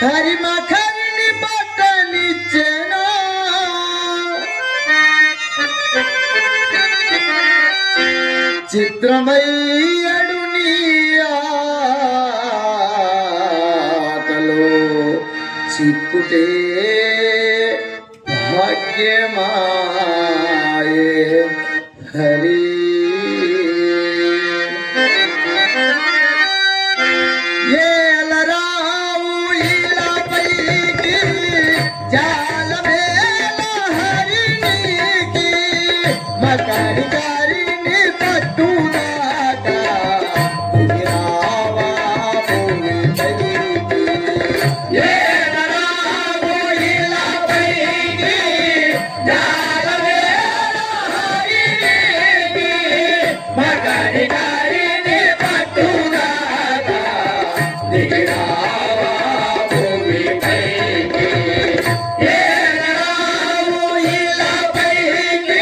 హరిమఖరిని బట్టనిచ్చెను చిత్రమయ్యడు నీ ఆటలో చిక్కుటే భాగ్యమాయే హరి ఏలరావు ఇలాపైకి జాలమేల హరినికి మకరి గారిని పట్టుదాట రావా భూమి పైకి ఏలరావు ఇలాపైకి జాలమేల హరినికి మకరి గారిని పట్టుదాట భూమి పైకి ఏలరావు ఇలాపైకి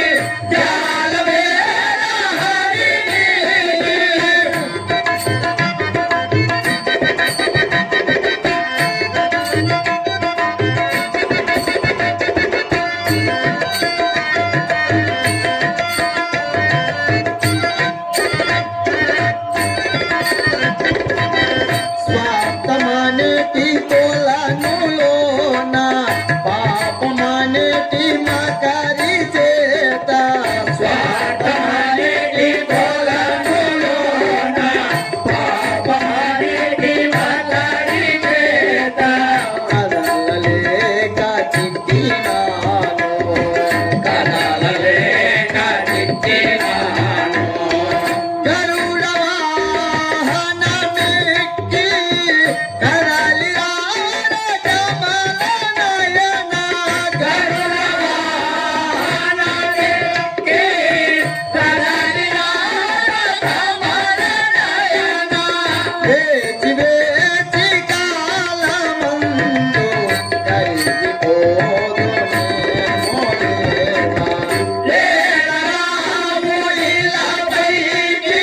జాలమేల హరినికి స్వార్థమనేటి తోలనులోన పాపమనేటి మకరి చేత స్వార్థమనేటి తోలనులోన పాపమనేటి మకరి చేత కదలలేక చిక్కినాను కదలలేక చిక్కినాను గరుడ వాహనమెక్కి కదలి రార కమల నయన గరుడ వాహనమెక్కి కదలి రార కమల నయన వేచి వేచి కాలమందు కరిగిపోదునే మోదేవా ఏలరావు ఇలాపైకి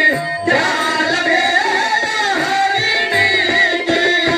జాలమేల హరినికి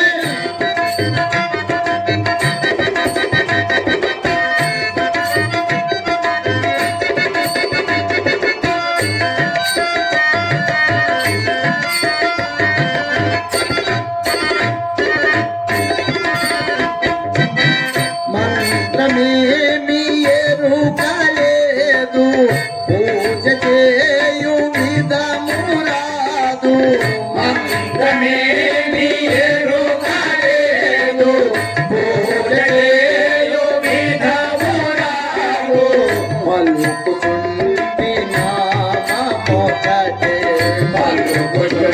మంత్రమేమి ఎరుకలేదు పూజ చేయు విధమురాదు మంత్రమేమి ఎరుకలేదు పూజ చేయు విధమురాదు పలుకుచుంటి నామమొకటే పలుకుచుంటి